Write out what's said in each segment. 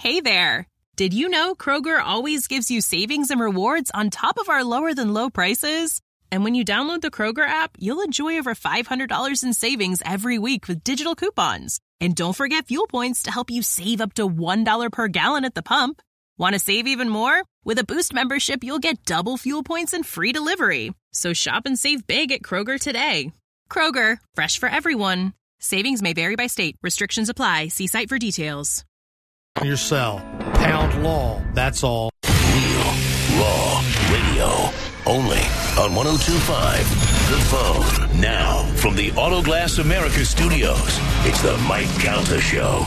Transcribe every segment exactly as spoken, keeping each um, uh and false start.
Hey there! Did you know Kroger always gives you savings and rewards on top of our lower-than-low prices? And when you download the Kroger app, you'll enjoy over five hundred dollars in savings every week with digital coupons. And don't forget fuel points to help you save up to one dollar per gallon at the pump. Want to save even more? With a Boost membership, you'll get double fuel points and free delivery. So shop and save big at Kroger today. Kroger, fresh for everyone. Savings may vary by state. Restrictions apply. See site for details. Your cell. Pound law. That's all. Real Raw Radio. Only on one oh two point five The Phone. Now, from the Autoglass America studios, it's the Mike Calta Show.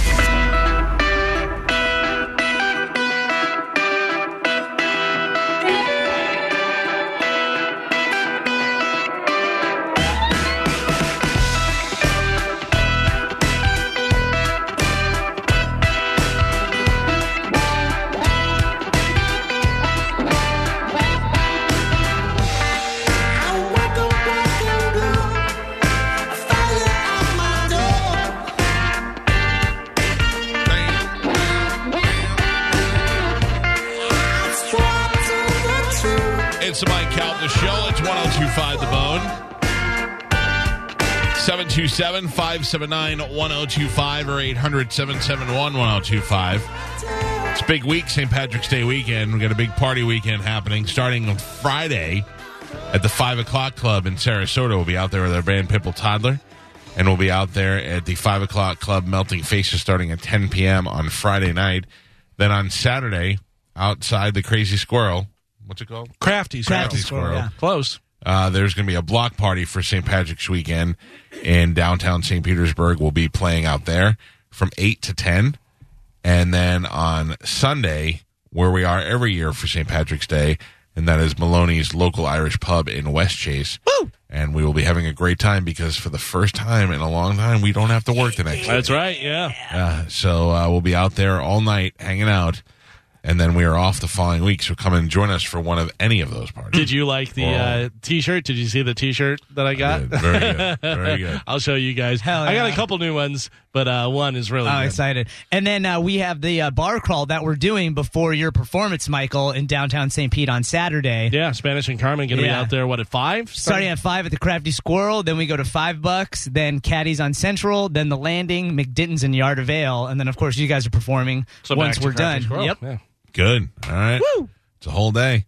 It's the Mike Calta Show. It's one oh two point five The Bone. seven two seven, five seven nine, one oh two five or eight hundred, seven seven one, one oh two five. It's a big week, Saint Patrick's Day weekend. We've got a big party weekend happening starting on Friday at the five o'clock Club in Sarasota. We'll be out there with our band Pipple Toddler. And we'll be out there at the five o'clock Club Melting Faces starting at ten p.m. on Friday night. Then on Saturday, outside the Crazy Squirrel. What's it called? Crafty Squirrel. Crafty Squirrel. Yeah. Close. Uh, there's going to be a block party for Saint Patrick's weekend in downtown Saint Petersburg. We'll be playing out there from eight to ten. And then on Sunday, where we are every year for Saint Patrick's Day, and that is Maloney's local Irish pub in Westchase. Woo! And we will be having a great time because for the first time in a long time, we don't have to work the next day. That's right, yeah. Uh, so uh, we'll be out there all night hanging out. And then we are off the following week, so come and join us for one of any of those parties. Did you like the uh, T-shirt? Did you see the T-shirt that I got? I very good, very good. I'll show you guys. Hell I got yeah. a couple new ones, but uh, one is really Oh, good. excited. And then uh, we have the uh, bar crawl that we're doing before your performance, Michael, in downtown Saint Pete on Saturday. Yeah, Spanish and Carmen going to Yeah. be out there, what, at five? Starting at five at the Crafty Squirrel, then we go to Five Bucks, then Caddy's on Central, then the Landing, McDitton's in Yard of Ale, and then of course you guys are performing So once back to we're Crafty done. Squirrel. Yep. Yeah. Good. All right. Woo! It's a whole day.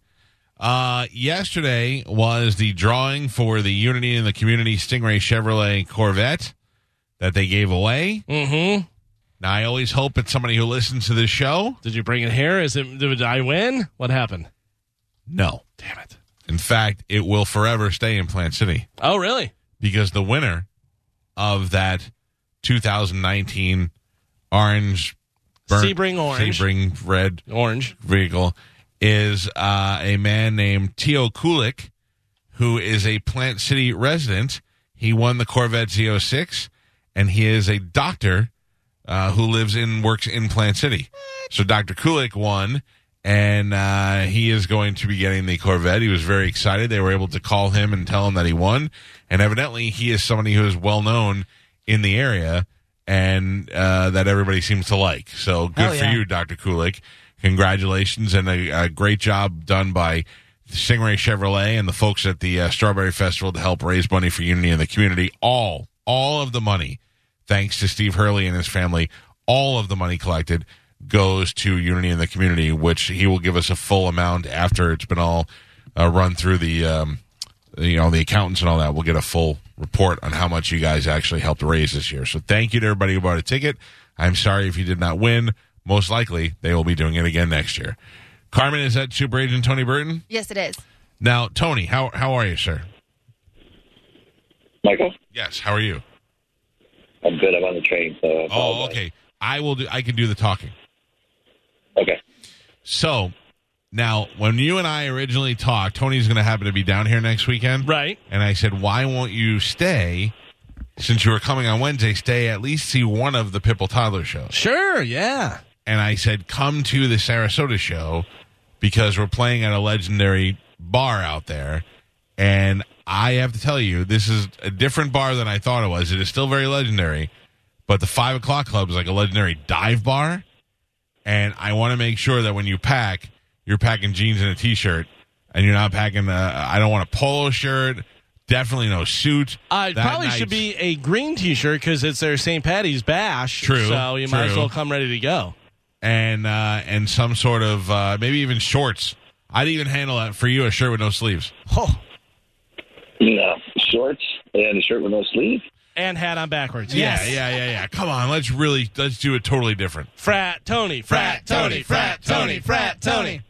Uh, yesterday was the drawing for the Unity in the Community Stingray Chevrolet Corvette that they gave away. Mm-hmm. Now, I always hope it's somebody who listens to this show. Did you bring it here? Is it? Did I win? What happened? No. Damn it. In fact, it will forever stay in Plant City Oh, really? because the winner of that two thousand nineteen orange burnt Sebring orange. Sebring red Orange. vehicle is uh, a man named Teo Kulik, who is a Plant City resident. He won the Corvette Z oh six, and he is a doctor uh, who lives in works in Plant City. So Doctor Kulik won, and uh, he is going to be getting the Corvette. He was very excited. They were able to call him and tell him that he won, and evidently he is somebody who is well known in the area and uh, that everybody seems to like. So good Hell for yeah. you, Doctor Kulik. Congratulations, and a, a great job done by Stingray Chevrolet and the folks at the uh, Strawberry Festival to help raise money for Unity in the community. All, all of the money, thanks to Steve Hurley and his family, all of the money collected goes to Unity in the community, which he will give us a full amount after it's been all uh, run through the, um, you know, the accountants and all that. We'll get a full report on how much you guys actually helped raise this year. So thank you to everybody who bought a ticket. I'm sorry if you did not win. Most likely, they will be doing it again next year. Carmen, is that Super Agent Tony Burton? Yes, it is. Now, Tony, how how are you, sir? Michael? Yes, how are you? I'm good. I'm on the train, so... I Oh, apologize. okay. I will do. I can do the talking. Okay. So, now, when you and I originally talked, Tony's going to happen to be down here next weekend. Right. And I said, why won't you stay, since you were coming on Wednesday, stay at least see one of the Pipple Toddler shows? Sure, yeah. And I said, come to the Sarasota show because we're playing at a legendary bar out there. And I have to tell you, this is a different bar than I thought it was. It is still very legendary, but the five o'clock Club is like a legendary dive bar. and I want to make sure that when you pack, you're packing jeans and a t-shirt, and you're not packing. A, I don't want a polo shirt. Definitely no suit. Uh, it That probably night- should be a green T-shirt because it's their Saint Patty's Bash. True, So you might as true. well come ready to go. and uh, and some sort of uh, maybe even shorts. I'd even handle that for you, a shirt with no sleeves. Oh, No, shorts and a shirt with no sleeve. And hat on backwards. Yes. Yeah, yeah, yeah, yeah. Come on, let's really let's do it totally different. Frat Tony, frat Tony, frat Tony, frat Tony.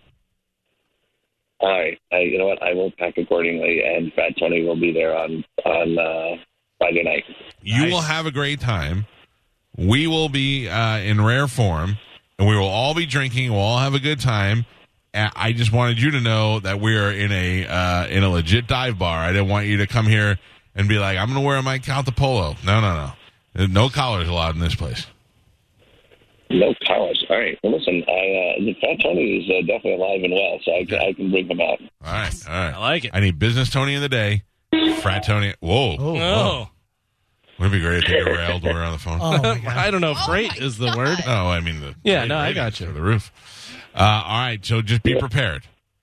All right. I, you know what? I will pack accordingly, and Fat Tony will be there on on uh, Friday night. You Nice. will have a great time. We will be uh, in rare form, and we will all be drinking. We'll all have a good time. And I just wanted you to know that we are in a uh, in a legit dive bar. I didn't want you to come here and be like, "I'm going to wear my Calta polo." No, no, no. No collars allowed in this place. No collars. All right. Well, listen, I, uh, the Fat Tony is uh, definitely alive and well, so I, can I can bring him out. All right, all right. I like it. I need business Tony in the day, frat Tony. Whoa, Oh. wouldn't it be great if they railed we're on the phone? oh my God. I don't know if great is the word. Oh, I mean the Yeah, great no, I ratings got you. through the roof. Uh, all right, so just be prepared.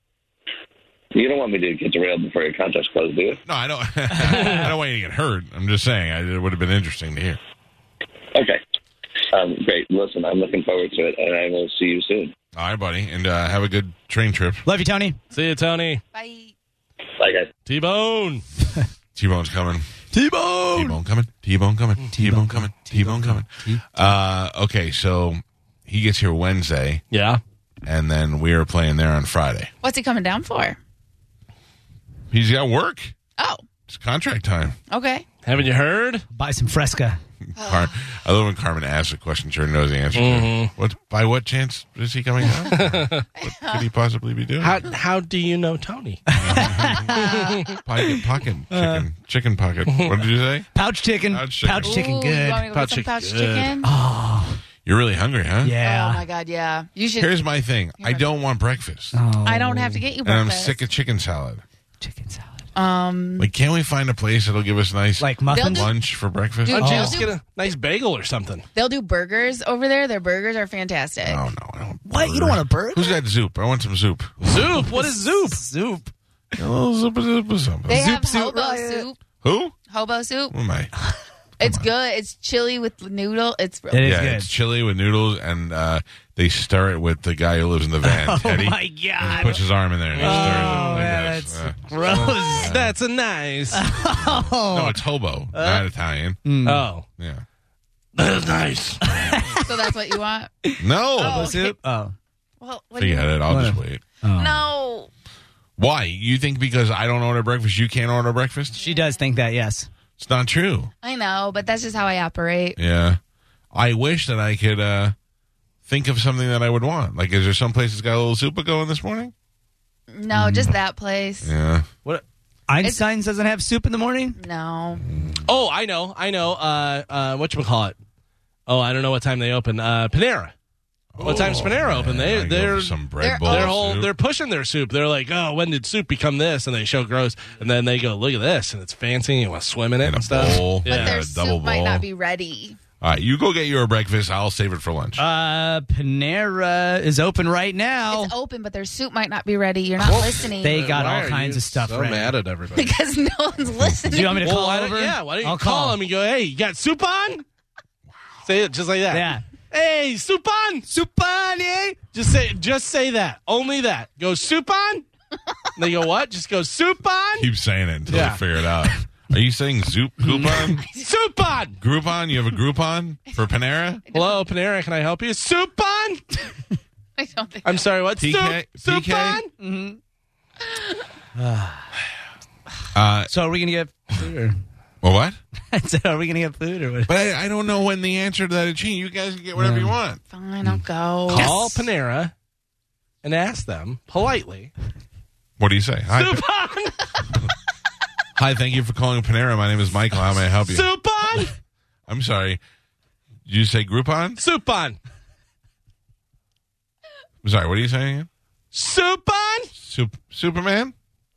You don't want me to get derailed before your contract's closed, do you? No, I don't. I don't want you to get hurt. I'm just saying I, it would have been interesting to hear. Okay. Um, great. Listen, I'm looking forward to it, and I will see you soon. All right, buddy, and uh, have a good train trip. Love you, Tony. See you, Tony. Bye. Bye, guys. T-Bone. T-Bone's coming. T-Bone. T-Bone coming. T-Bone coming. T-Bone coming. T-Bone coming. Uh, okay, so he gets here Wednesday, Yeah. and then we are playing there on Friday. What's he coming down for? He's got work. Oh, It's contract time. okay. Haven't you heard? Buy some Fresca. Car- I love when Carmen asks a question she already knows the answer to. What? By what chance is he coming down? What could he possibly be doing? How how do you know Tony? Pocket, pocket, chicken, chicken pocket. What did you say? Pouch chicken. Pouch Pouch chicken. chicken, Ooh, you good. want me to go Pouch get some pouch chicken, good. chicken? You're really hungry, huh? Yeah. Oh my god, yeah. You should. Here's my thing. I don't want breakfast, Oh, I don't have to get you and I'm breakfast. sick of chicken salad. chicken salad. Um, Like, can't we find a place that'll give us nice Like muffins. do- lunch for breakfast? Dude, Why don't you Oh. just get a nice bagel or something? they'll do burgers over there. Their burgers are fantastic. Oh no, I don't. What? You don't want a burger? Who's got soup? I want some soup. Soup? What is soup? Soup. A little soup, soup, or something. They have soup, hobo riot. soup. Who? Hobo soup. Who am I? It's good. It's chili with noodle. It's It really is yeah, good. it's chili with noodles, and uh, they stir it with the guy who lives in the van, Oh Teddy. my He God. puts his arm in there and he stirs it. Oh, like man, this. that's Uh, gross. That's a nice. no, it's hobo, not Italian. Oh. Yeah. That's nice. so. That's what you want. No. Oh. Soup? Oh. Well, what do you? Forget it. I'll just Whatever. wait. No. Why? You think because I don't order breakfast, you can't order breakfast? She does think that, yes. It's not true. I know, but that's just how I operate. Yeah. I wish that I could uh, think of something that I would want. Like, is there some place that's got a little soup going this morning? No, just that place. Yeah. What? Einstein's doesn't have soup in the morning? No. Oh, I know. I know. Uh, uh, whatchamacallit? Oh, I don't know what time they open. Uh, Panera. What time's Panera open? They I go they're for some bread they're bowl. Their of whole soup. they're pushing their soup. They're like, oh, when did soup become this? And they show gross, and then they go, look at this, and it's fancy. And you want to swim in it In a and stuff. bowl. But Yeah. their a double soup might bowl. not be ready. All right, you go get your breakfast. I'll save it for lunch. Uh, Panera is open right now. It's open, but their soup might not be ready. You're not listening. They got Why all are kinds you of stuff so ready. mad at everybody. because no one's listening. Do you want me to Well, call why don't, over? yeah, why don't you I'll call call them and go, hey, you got soup on? Say it just like that. Yeah. Hey, soup on? Soup on, eh? Just say just say that. Only that. Go soup on? And they go, what? Just go soup on? Keep saying it until Yeah. they figure it out. Are you saying Zoop Groupon? Soup on! Groupon? You have a Groupon for Panera? Hello, Panera, can I help you? Soup on? I don't think. I'm sorry, what? P K? Soup, soup P K? on? Uh, So are we going to get food? Or? well, what? So are we going to get food or what? But I, I don't know when the answer to that is changed. You guys can get whatever you want. Fine, I'll go. Call Panera and ask them politely. What do you say? Hi, Soup Pa- on! Hi, thank you for calling Panera. My name is Michael. How may I help you? Soup on! I'm sorry. Did you say Groupon? Soup on! I'm sorry, what are you saying again? Soup on! Sup- Superman?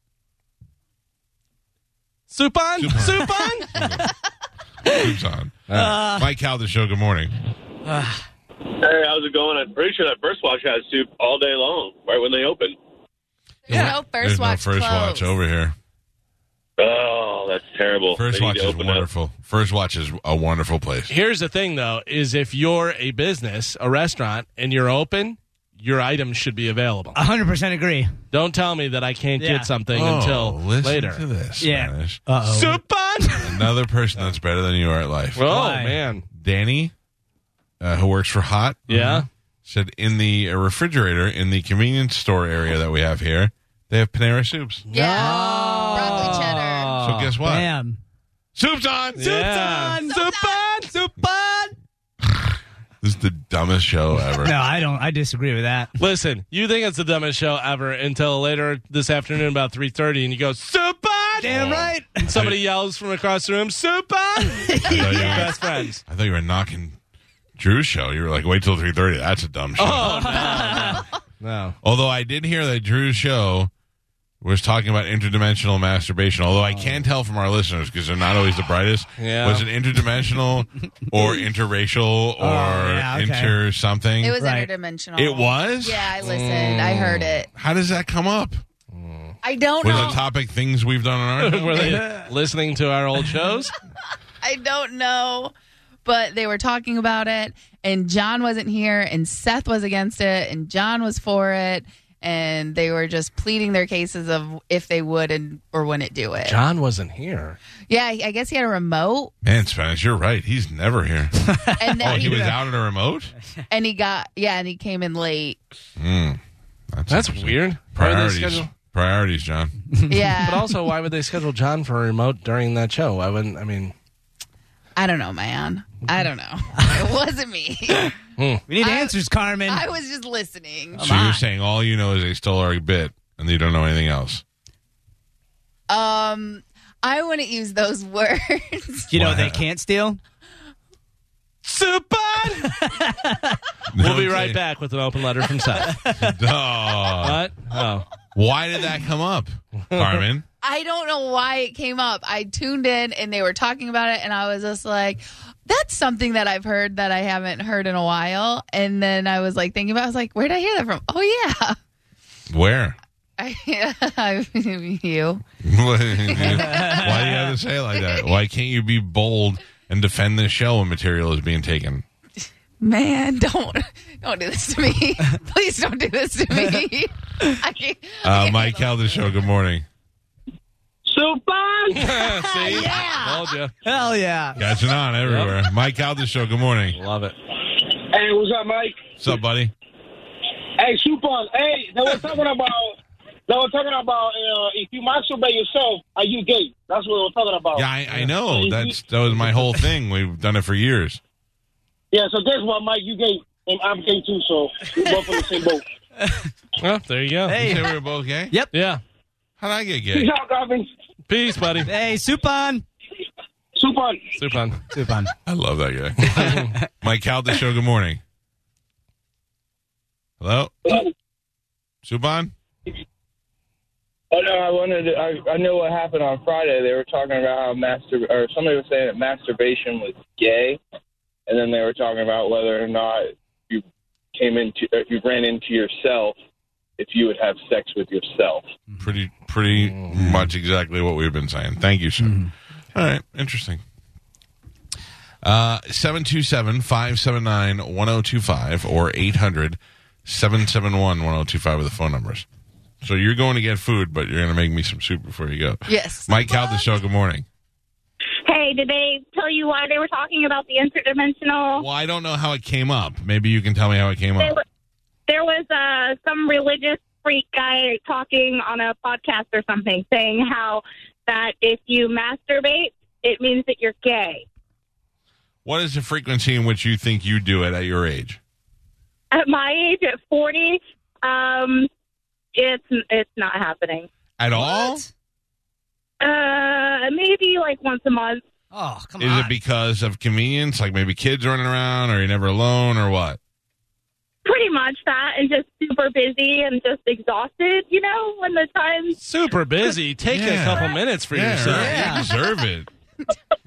Soup on! Soup on. Soup on! Soup's on. Uh, Mike Calda Show, good morning. Hey, how's it going? I'm pretty sure that First Watch has soup all day long, right when they open. There's no First There's Watch no First closed. Watch over here. Oh, that's terrible. First They need Watch to is open up. wonderful. First Watch is a wonderful place. Here's the thing, though, is if you're a business, a restaurant, and you're open, your items should be available. one hundred percent agree. Don't tell me that I can't Yeah. get something Oh, until listen later. to this, Yeah. Spanish. Uh-oh. Soup on? Another person that's better than you are at life. Oh, Why? man. Danny, uh, who works for Hot, Yeah? said in the uh, refrigerator in the convenience store area that we have here, they have Panera soups. Yeah. Broccoli cheddar. So guess what? Bam. Soup's on. Yeah. on! Soup on! Soup on! This is the dumbest show ever. No, I don't. I disagree with that. Listen, you think it's the dumbest show ever until later this afternoon about three thirty, and you go, soup on! Damn right. Somebody yells from across the room, soup on! I thought you were- Best friends. I thought you were knocking Drew's show. You were like, wait till three thirty. That's a dumb show. Oh, no. No. Although I did hear that Drew's show was talking about interdimensional masturbation. Although I can tell from our listeners, because they're not always the brightest, Yeah. was it interdimensional or interracial or yeah, okay. inter something? It was Right. interdimensional. It was? Yeah, I listened. I heard it. How does that come up? I don't Was know. the topic things we've done on our Were they listening to our old shows? I don't know. But they were talking about it, and John wasn't here, and Seth was against it, and John was for it, and they were just pleading their cases of if they would and or wouldn't do it. John wasn't here. Yeah, I I guess he had a remote, Man, Spanish, you're right. He's never here. and then Oh, he he, was out at a remote? and he got yeah, and he came in late. Mm, that's That's interesting. weird. Why would they Priorities. schedule- Priorities, John. Yeah, But also, why would they schedule John for a remote during that show? Why wouldn't, I mean... I don't know, man. I don't know. It wasn't me. We need I- answers, Carmen. I was just listening. So you're saying all you know is they stole our bit and you don't know anything else? Um, I wouldn't use those words. you know Wow. they can't steal? Soup on! We'll be right back with an open letter from Seth. Duh. What? Oh. Why did that come up, Carmen? I don't know why it came up. I tuned in and they were talking about it, and I was just like, that's something that I've heard that I haven't heard in a while. And then I was like thinking about it. I was like, where'd I hear that from? Oh, yeah. Where? I, you. Why do you have to say it like that? Why can't you be bold and defend this show when material is being taken? Man, don't don't do this to me. Please don't do this to me. I can't, I Uh, can't Mike handle Calda Show, good morning. Super! See? Yeah. Told you. Hell yeah. Catching on everywhere. Mike Calda Show, good morning. Love it. Hey, what's up, Mike? What's up, buddy? Hey, Super. Hey, they were talking about. They were talking about uh, if you masturbate yourself, are you gay? That's what they were talking about. Yeah, I, I know. That's That was my whole thing. We've done it for years. Yeah, so guess what, Mike? You gay, and I'm gay too. So we're both in the same boat. Well, there you go. You Hey. say we were both gay? Yep. Yeah. How'd I get gay? Peace out, Garvin. Peace, buddy. Hey, soup on. Super. Soup on. Soup on. I love that guy. Mike Calda Show, good morning. Hello? Subban? Oh no, I wanted. To, I I know what happened on Friday. They were talking about how mastur or somebody was saying that masturbation was gay, and then they were talking about whether or not you came into, if you ran into yourself, if you would have sex with yourself. Pretty, pretty much exactly what we've been saying. Thank you, sir. All right, interesting. Uh, seven two seven, five seven nine, one zero two five or eight hundred, seven seven one, one zero two five are the phone numbers. So you're going to get food, but you're going to make me some soup before you go. Yes. Mike Calda Show, good morning. Hey, did they tell you why they were talking about the interdimensional? Well, I don't know how it came up. Maybe you can tell me how it came There up. was, there was uh, some religious freak guy talking on a podcast or something, saying how that if you masturbate, it means that you're gay. What is the frequency in which you think you do it at your age? At my age, at forty, um, it's it's not happening. At all? Uh, maybe like once a month. Oh, come Is on. it because of convenience, like maybe kids running around, or you're never alone, or what? Pretty much that, and just super busy and just exhausted, you know, when the time. Super busy. Take Yeah. a couple minutes for Yeah, yourself. right. You deserve it.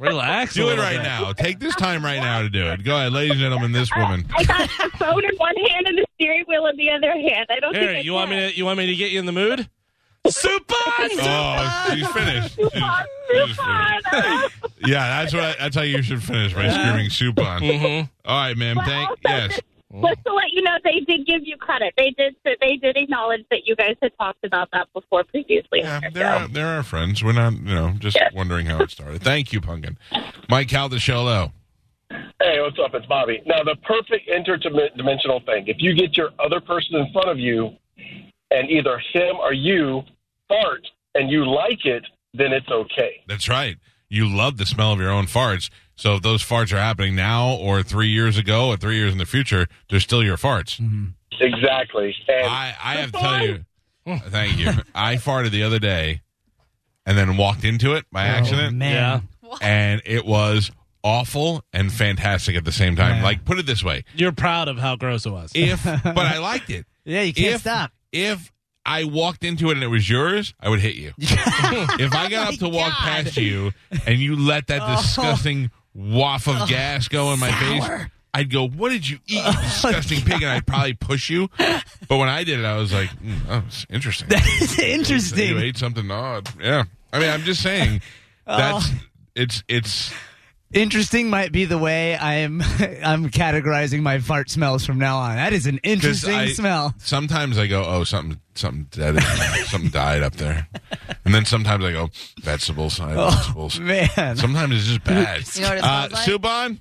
Relax. Do a it little right bit. now. Take this time right now to do it. Go ahead, ladies and gentlemen, this woman. I got the phone in one hand and the steering wheel in the other hand. I don't Here, think I you want can. me to? You want me to get you in the mood? Soup on! Oh, she's finished. Soup She's- on, she's soup on. finished. Yeah, that's what. I, that's how you should finish, by screaming soup on. Mhm. All right, ma'am. But Thank. also, Yes. just, just to let you know, they did give you credit. They did. They did acknowledge that you guys had talked about that before previously. Yeah, on your they're show. our, they're our friends. We're not, you know, just Yes. wondering how it started. Thank you, Pumpkin. Mike Caldescello. Hey, what's up? It's Bobby. Now, the perfect interdimensional thing. If you get your other person in front of you and either him or you fart and you like it, then it's okay. That's right. You love the smell of your own farts. So if those farts are happening now or three years ago or three years in the future, they're still your farts. Exactly. And I, I have to tell you, thank you. I farted the other day and then walked into it by accident. Oh, man. Yeah. And it was awful and fantastic at the same time. Yeah. Like, put it this way. You're proud of how gross it was. If, but I liked it. Yeah, you can't if, stop. If I walked into it and it was yours, I would hit you. If I got up to walk past you and you let that disgusting waft of gas go in my face, I'd go, "What did you eat, you disgusting pig?" And I'd probably push you. But when I did it, I was like, mm, "Oh, it's interesting." That's You interesting. ate something odd. Yeah. I mean, I'm just saying that's it's it's. Interesting might be the way I'm I'm categorizing my fart smells from now on. That is an 'cause interesting I- smell. Sometimes I go, "Oh, something something dead, something died up there," and then sometimes I go, "Vegetables, I have vegetables." Man. Sometimes it's just bad. You know what it uh, smells like? Soup on?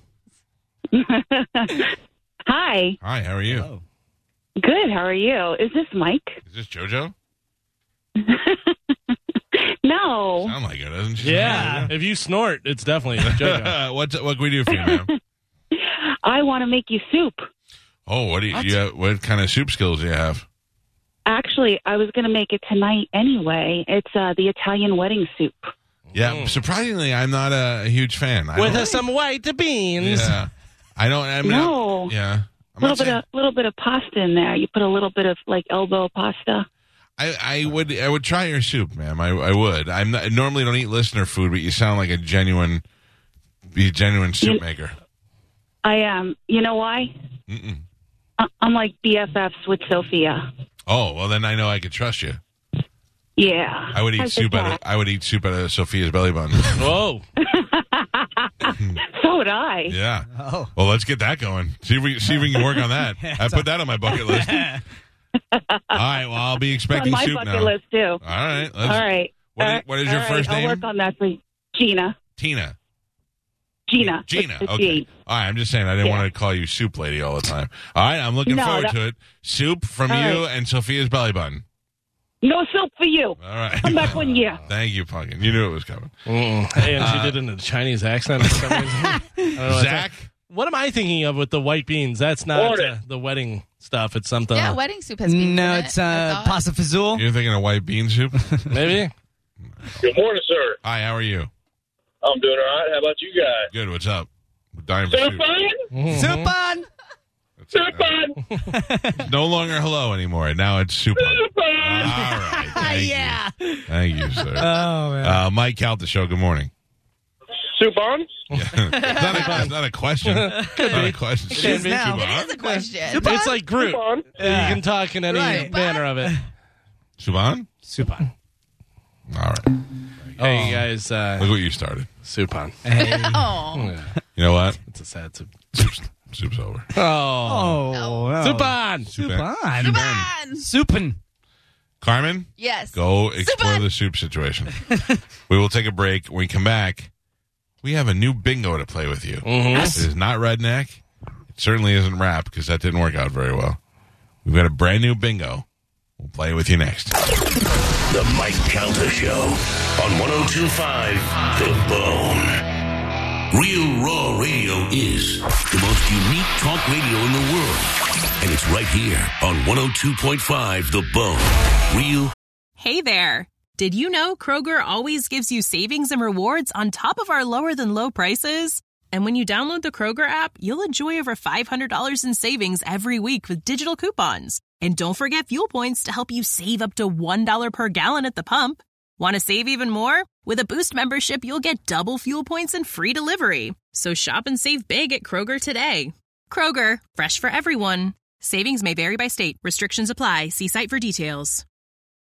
Hi. Hi, how are you? Oh. Good. How are you? Is this Mike? Is this JoJo? No. Sound like it, doesn't she? Yeah. If you snort, it's definitely JoJo. What's what can we do for you, ma'am? I want to make you soup. Oh, what do you, you have, what kind of soup skills do you have? Actually, I was going to make it tonight anyway. It's uh, the Italian wedding soup. Yeah, surprisingly, I'm not a, a huge fan. I With don't- uh, some white beans. yeah, I don't. I mean, No. I'm- yeah, I'm A little not bit saying- of little bit of pasta in there. You put a little bit of like elbow pasta. I, I would I would try your soup, ma'am. I, I would. I'm not, I normally don't eat listener food, but you sound like a genuine, be a genuine soup You- maker. I am. Um, you know why? Mm-mm. I- I'm like B F Fs with Sophia. Oh well, then I know I could trust you. Yeah. I would eat How's soup your out of cat? I would eat soup out of Sophia's belly button. Whoa. So would I. Yeah. Oh. Well, let's get that going. See if we see if we can work on that. I put that on my bucket list. All right. Well, I'll be On expecting my soup bucket now. list too. All right. Let's, All right. What, Uh, is, what is your all first right, name? I'll work on that for you. Gina. Tina. Gina. Gina. With the Okay. G. All right. I'm just saying I didn't Yeah. want to call you Soup Lady all the time. All right. I'm looking No, forward that- to it. Soup from All you right. and Sophia's belly button. No soup for you. All right. Come back one year. Thank you, Pumpkin. You knew it was coming. Mm. Hey, and she did it in a Chinese accent for some reason. I don't know what's Zach? that. What am I thinking of with the white beans? That's not Order. uh, the wedding stuff. It's something Yeah, else. wedding soup has beans No, in it. it's uh, I thought. pasta fazool. You're thinking of white bean soup? Maybe. Good morning, sir. Hi. How are you? I'm doing all right. How about you guys? Good. What's up? We're dying for Soup soup. on? Soup on. Soup on? No longer hello anymore. Now it's soup on. Soup All on? right. Thank Yeah. you. Thank you, sir. Oh man. Uh, Mike Count the show. Good morning. Soup on? Yeah. it's, not a, it's not a question. It's not a question. It can be. now. It is a question. It's like Groot. Soup on? You can talk in any Right. manner of it. Suban? Soup on. All right. Hey, you guys. Uh, Look what you started. soup on. Hey. Oh. Yeah, You know what? it's a sad soup. Soup's, soup's over. Oh. Oh. no. Soup on. Soup Soup on. Soup on. Soupin. Carmen, Yes. go Soup explore on. the soup situation. We will take a break. When we come back, we have a new bingo to play with you. Mhm. It is not redneck. It certainly isn't rap because that didn't work out very well. We've got a brand new bingo. We'll play it with you next. The Mike Calta Show on one oh two point five The Bone. Real Raw Radio is the most unique talk radio in the world. And it's right here on one oh two point five The Bone. Real. Hey there. Did you know Kroger always gives you savings and rewards on top of our lower than low prices? And when you download the Kroger app, you'll enjoy over five hundred dollars in savings every week with digital coupons. And don't forget fuel points to help you save up to one dollar per gallon at the pump. Want to save even more? With a Boost membership, you'll get double fuel points and free delivery. So shop and save big at Kroger today. Kroger, fresh for everyone. Savings may vary by state. Restrictions apply. See site for details.